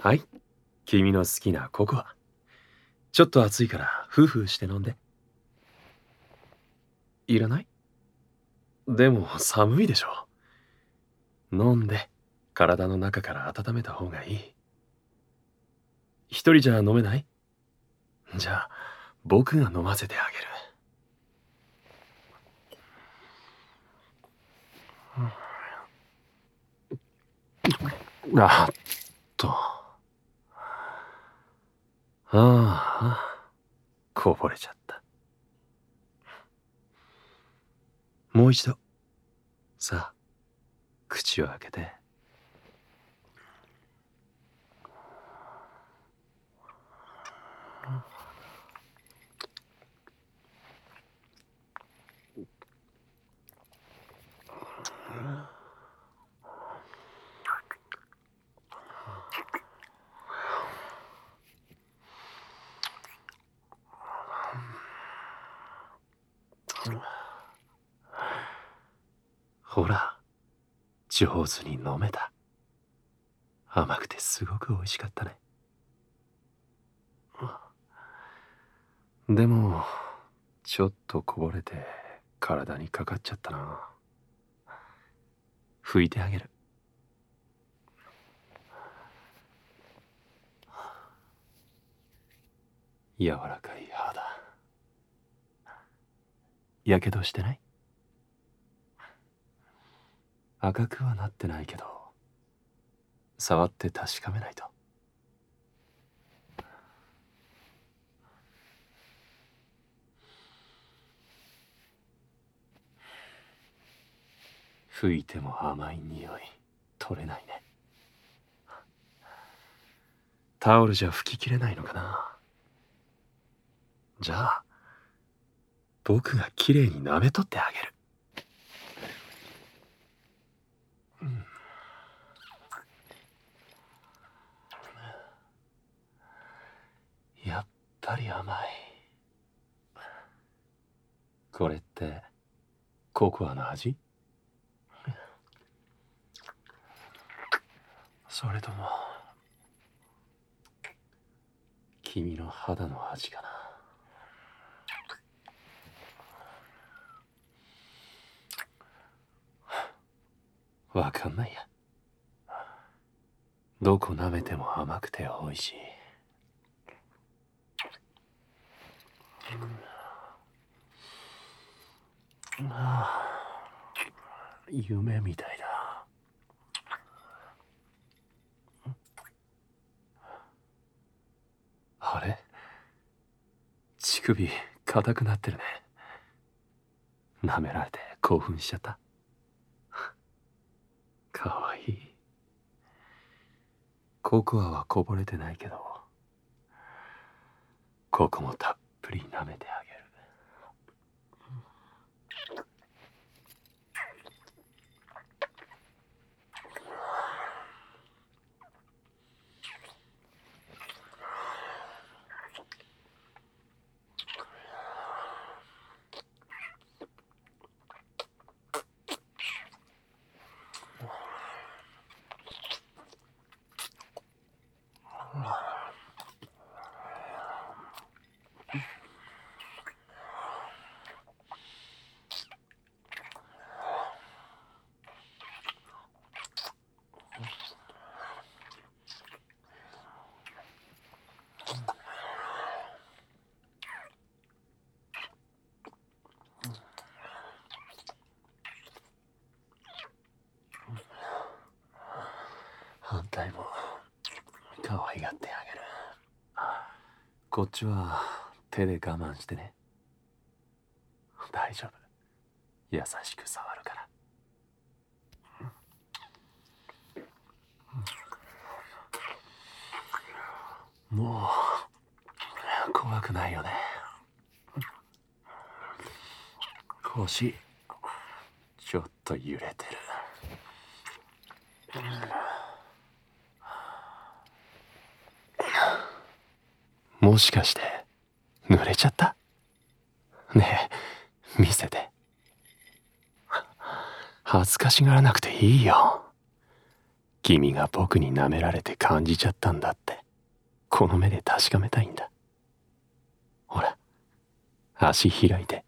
はい、君の好きなココア。ちょっと暑いからフーフーして飲んで。いらない？でも寒いでしょ。飲んで体の中から温めた方がいい。一人じゃ飲めない？じゃあ僕が飲ませてあげる。あっと。ああ、こぼれちゃった。もう一度。さあ、口を開けて。ほら、上手に飲めた。甘くてすごく美味しかったね。でも、ちょっとこぼれて体にかかっちゃったな。拭いてあげる。柔らかい肌。やけどしてない？赤くはなってないけど、触って確かめないと。拭いても甘い匂い取れないね。タオルじゃ拭ききれないのかな。じゃあ僕がきれいに舐めとってあげる。やっぱり甘い。これってココアの味？それとも君の肌の味かな。わかんないや。どこ舐めても甘くて美味しい。夢みたいだ。あれ？乳首硬くなってるね。舐められて興奮しちゃった。かわいい。ココアはこぼれてないけど、ここもたっぷり舐めてあげる。反対も可愛がってあげる。こっちは手で我慢してね。大丈夫。優しく触るから。もう怖くないよね。腰ちょっと揺れてる。もしかして濡れちゃった？ねえ、見せて。恥ずかしがらなくていいよ。 君が僕に舐められて感じちゃったんだって、この目で確かめたいんだ。ほら、足開いて。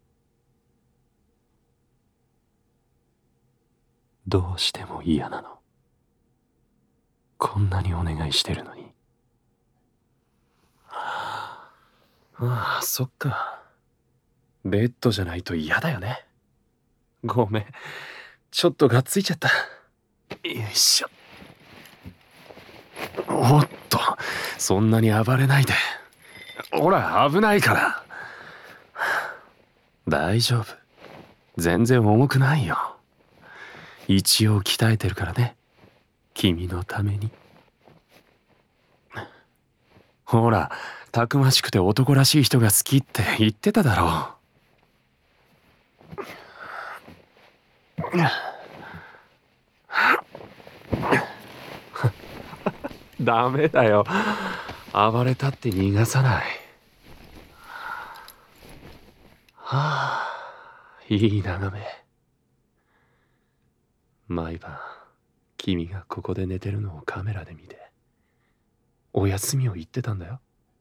どうしても嫌なの？こんなにお願いしてるのに。ああ、そっか。ベッドじゃないと嫌だよね。ごめん。ちょっとがっついちゃった。よいしょ。おっと、そんなに暴れないで。ほら、危ないから。大丈夫。全然重くないよ。一応鍛えてるからね。君のために。ほら、たくましくて男らしい人が好きって言ってただろう。ダメだよ。暴れたって逃がさない。はあ、いい眺め。毎晩、君がここで寝てるのをカメラで見て、お休みを言ってたんだよ。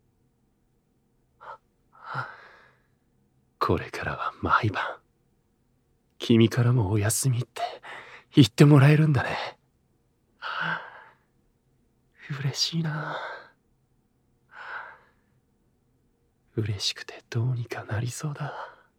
これからは毎晩、君からもお休みって言ってもらえるんだね。嬉しいな。嬉しくてどうにかなりそうだ。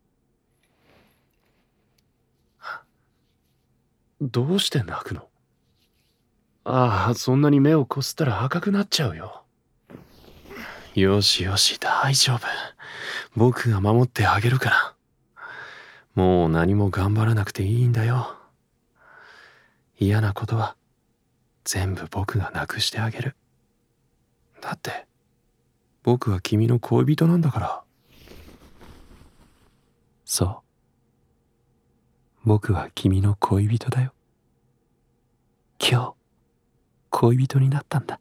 どうして泣くの？ああ、そんなに目をこすったら赤くなっちゃうよ。よしよし、大丈夫。僕が守ってあげるから。もう何も頑張らなくていいんだよ。嫌なことは全部僕がなくしてあげる。だって僕は君の恋人なんだから。そう。僕は君の恋人だよ。今日、恋人になったんだ。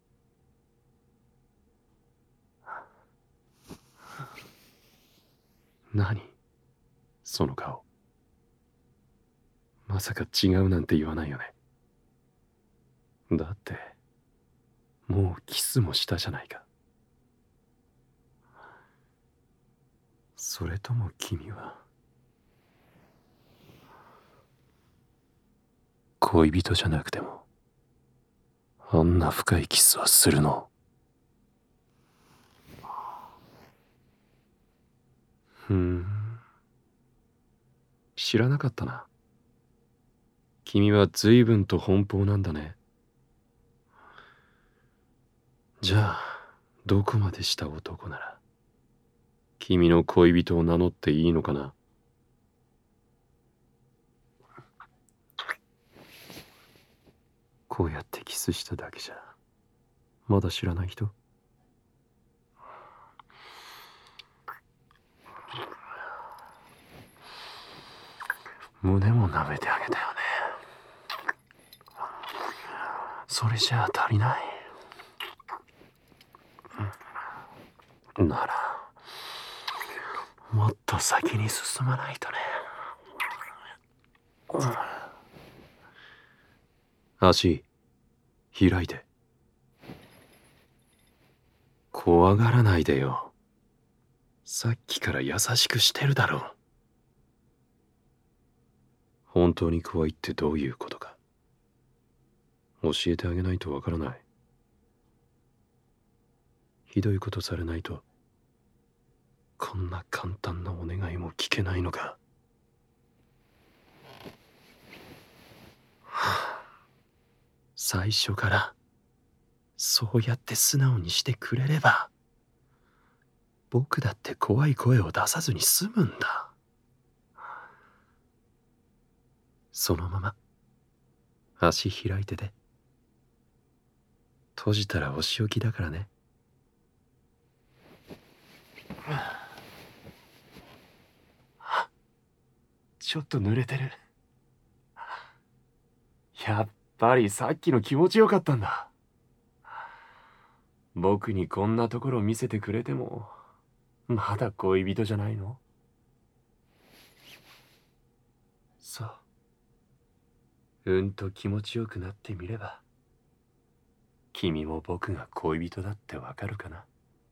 何？その顔。まさか違うなんて言わないよね。だって、もうキスもしたじゃないか。それとも君は、恋人じゃなくても、あんな深いキスはするの？知らなかったな。君は随分と奔放なんだね。じゃあ、どこまでした男なら、君の恋人を名乗っていいのかな？こうやってキスしただけじゃ、まだ知らない人？胸も舐めてあげたよね。それじゃあ足りない。なら、もっと先に進まないとね。足、開いて。怖がらないでよ。さっきから優しくしてるだろう。本当に怖いってどういうことか。教えてあげないとわからない。ひどいことされないと、こんな簡単なお願いも聞けないのか。最初からそうやって素直にしてくれれば、僕だって怖い声を出さずに済むんだ。そのまま足開いてて。閉じたらお仕置きだからね。ちょっと濡れてる。やっぱりさっきの気持ちよかったんだ。僕にこんなところ見せてくれても、まだ恋人じゃないの？そう。 うんと気持ちよくなってみれば、君も僕が恋人だってわかるかな。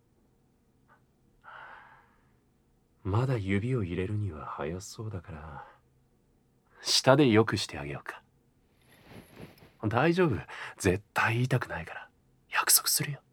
まだ指を入れるには早そうだから、舌でよくしてあげようか。大丈夫。絶対痛くないから。約束するよ。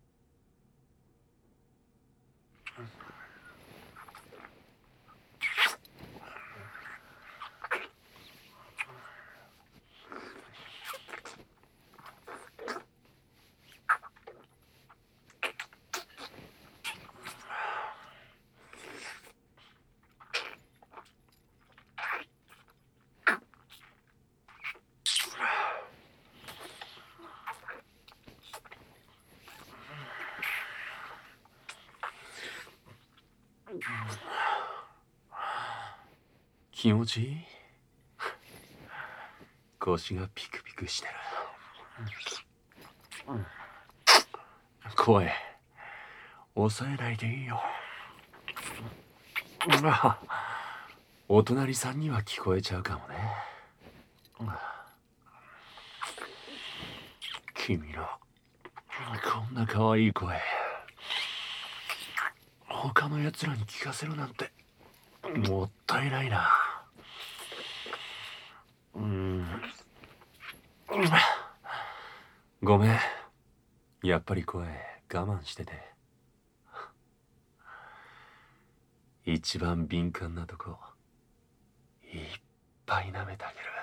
気持ちいい？腰がピクピクしてる。声抑えないでいいよ。お隣さんには聞こえちゃうかもね。君のこんな可愛い声、他の奴らに聞かせるなんてもったいないな。ごめん。やっぱり声我慢してて。一番敏感なとこいっぱい舐めてあげる。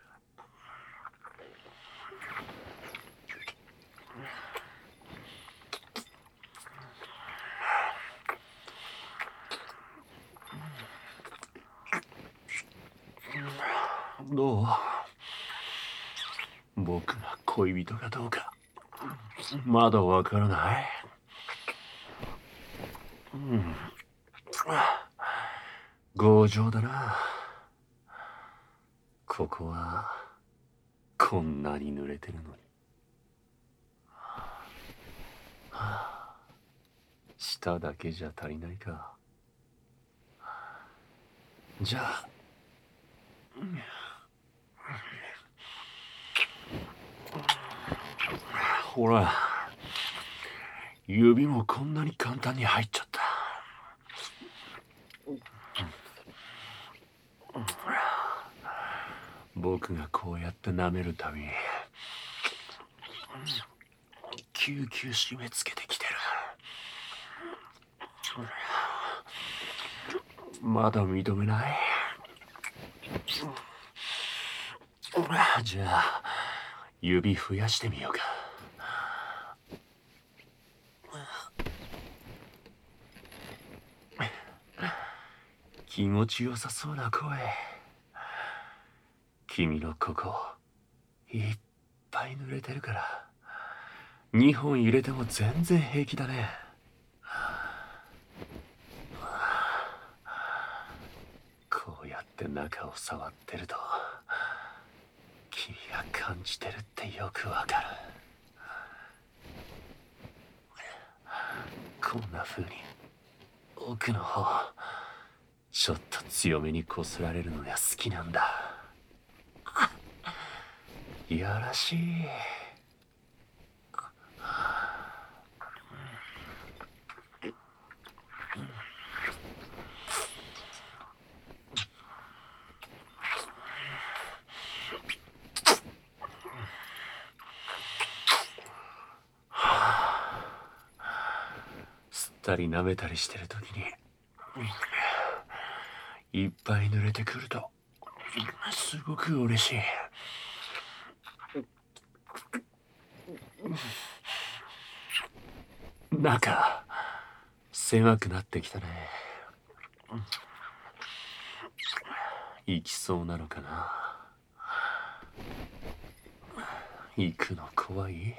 どう？僕が恋人かどうかまだわからない。強情だな。ここはこんなに濡れてるのに。舌だけじゃ足りないか。じゃあほら、指もこんなに簡単に入っちゃった。僕がこうやって舐めるたびにキューキュー締め付けてきてる。まだ認めない？じゃあ指増やしてみようか。気持ちよさそうな声。君のここいっぱい濡れてるから2本入れても全然平気だね。こうやって中を触ってると君が感じてるってよくわかる。こんな風に奥の方ちょっと強めにこすられるのが好きなんだ。いやらしい。吸ったり舐めたりしてる時にいっぱい濡れてくるとすごく嬉しい。中狭くなってきたね。行きそうなのかな。行くの怖い？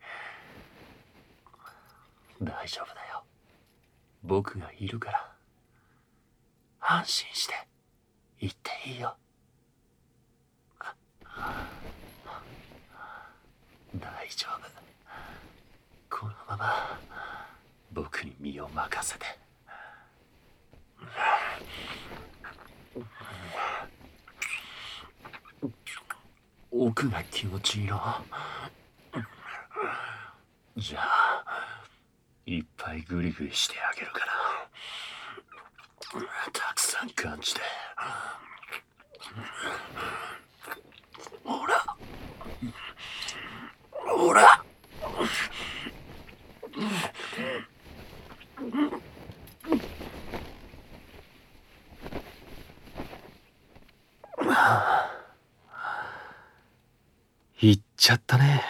大丈夫だよ。僕がいるから安心して行っていいよ。大丈夫。このまま僕に身を任せて。 奥が気持ちいいの。じゃあいっぱいグリグリしてあげるから、たくさん感じて。ほらほら。行っちゃったね。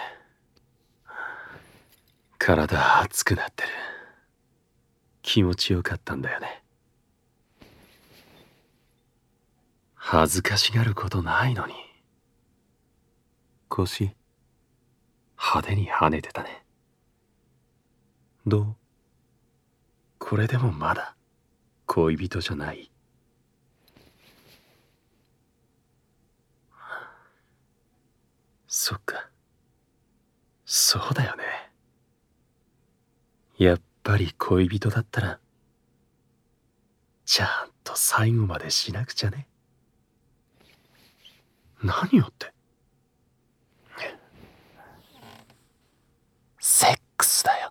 体熱くなってる。気持ちよかったんだよね。恥ずかしがることないのに。腰派手に跳ねてたね。どう？これでもまだ恋人じゃない？そっか、そうだよね。やっぱり恋人だったらちゃんと最後までしなくちゃね。何よって。セックスだよ。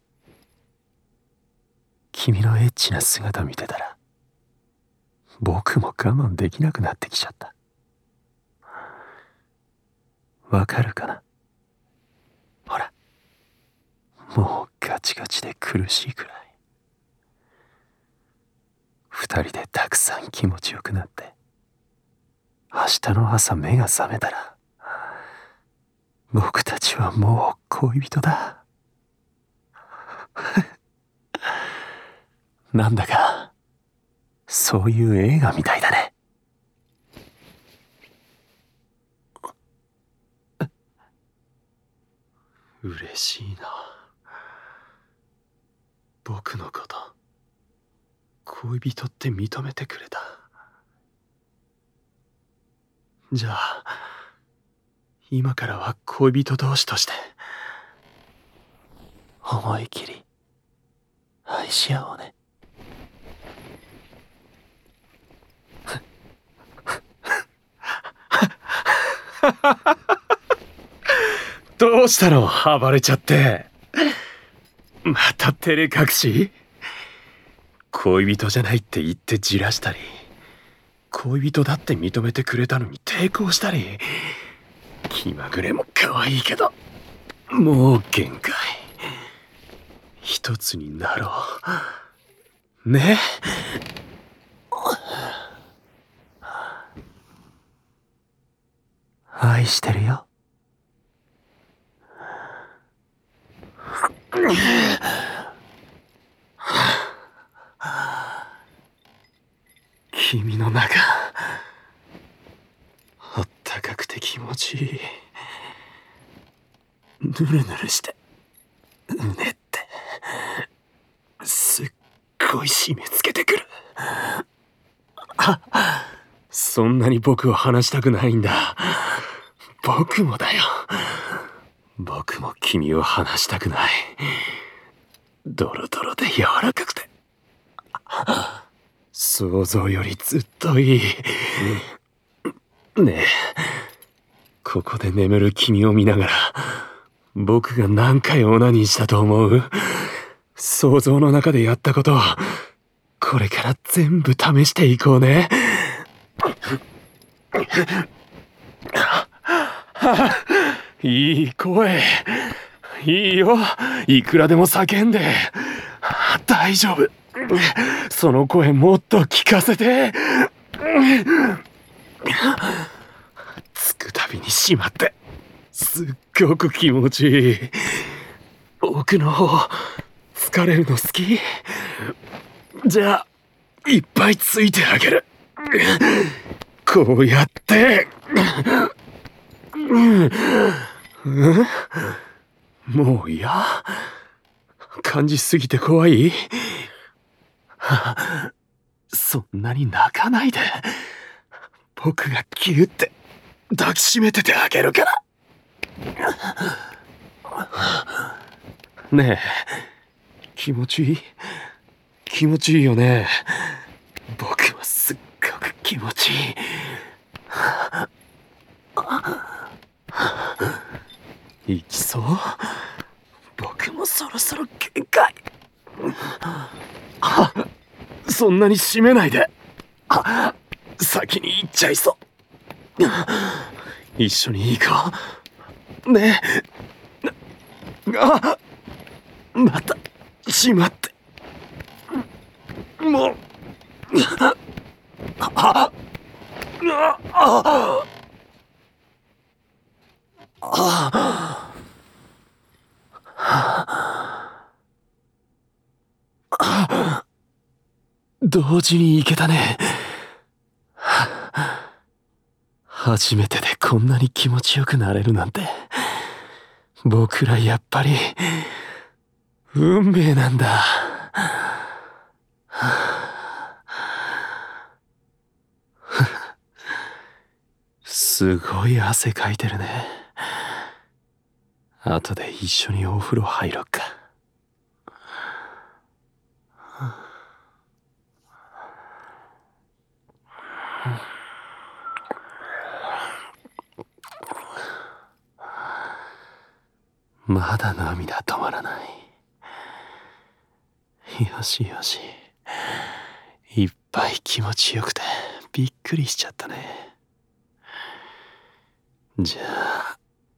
君のエッチな姿見てたら僕も我慢できなくなってきちゃった。わかるかな？ほら、もうガチガチで苦しいくらい。二人でたくさん気持ちよくなって、明日の朝目が覚めたら僕たちはもう恋人だ。なんだかそういう映画みたいだね。嬉しいな。僕のこと恋人って認めてくれた。じゃあ今からは恋人同士として思い切り愛し合おうね。どうしたの？暴れちゃって。また照れ隠し？恋人じゃないって言ってじらしたり、恋人だって認めてくれたのに抵抗したり。気まぐれも可愛いけどもう限界。一つになろうね。愛してるよ。君の中あったかくて気持ちいい。ぬるぬるしてうねってすっごい締め付けてくる。そんなに僕を離したくないんだ。僕もだよ。僕も君を離したくない。ドロドロで柔らかくて想像よりずっといい。ねえ、ここで眠る君を見ながら僕が何回オナニーしたと思う？想像の中でやったことをこれから全部試していこうね。いい声。いいよ。いくらでも叫んで。大丈夫。その声もっと聞かせて。つくたびにしまってすっごく気持ちいい。奥の方疲れるの好き？じゃあいっぱいついてあげる。こうやってもう嫌？感じすぎて怖い？そんなに泣かないで。僕がギュって抱きしめててあげるから。ねえ、気持ちいい？気持ちいいよね。僕はすっごく気持ちいい。 行きそう？僕もそろそろ限界。そんなに締めないで。先に行っちゃいそう。一緒に行こう。ねえ。また、しまって。もう。同時に行けたね。初めてでこんなに気持ちよくなれるなんて、僕らやっぱり運命なんだ。すごい汗かいてるね。後で一緒にお風呂入ろっか。まだ涙止まらない。よしよし。いっぱい気持ちよくてびっくりしちゃったね。じゃあ、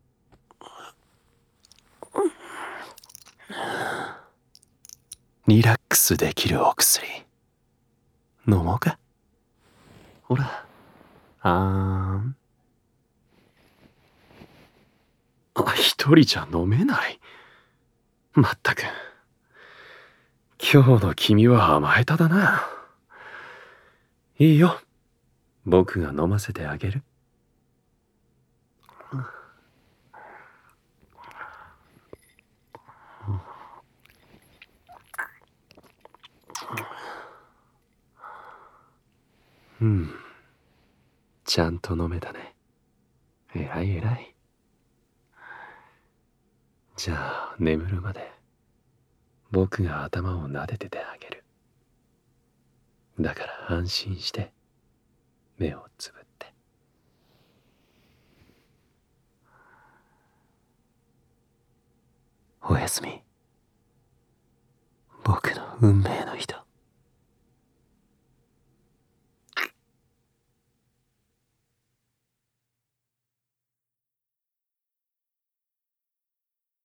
リラックスできるお薬飲もうか。ほら、一人じゃ飲めない。まったく、今日の君は甘えただな。いいよ、僕が飲ませてあげる。ちゃんと飲めたね。偉い偉い。じゃあ眠るまで僕が頭を撫でててあげる。だから安心して目をつぶって。おやすみ。僕の運命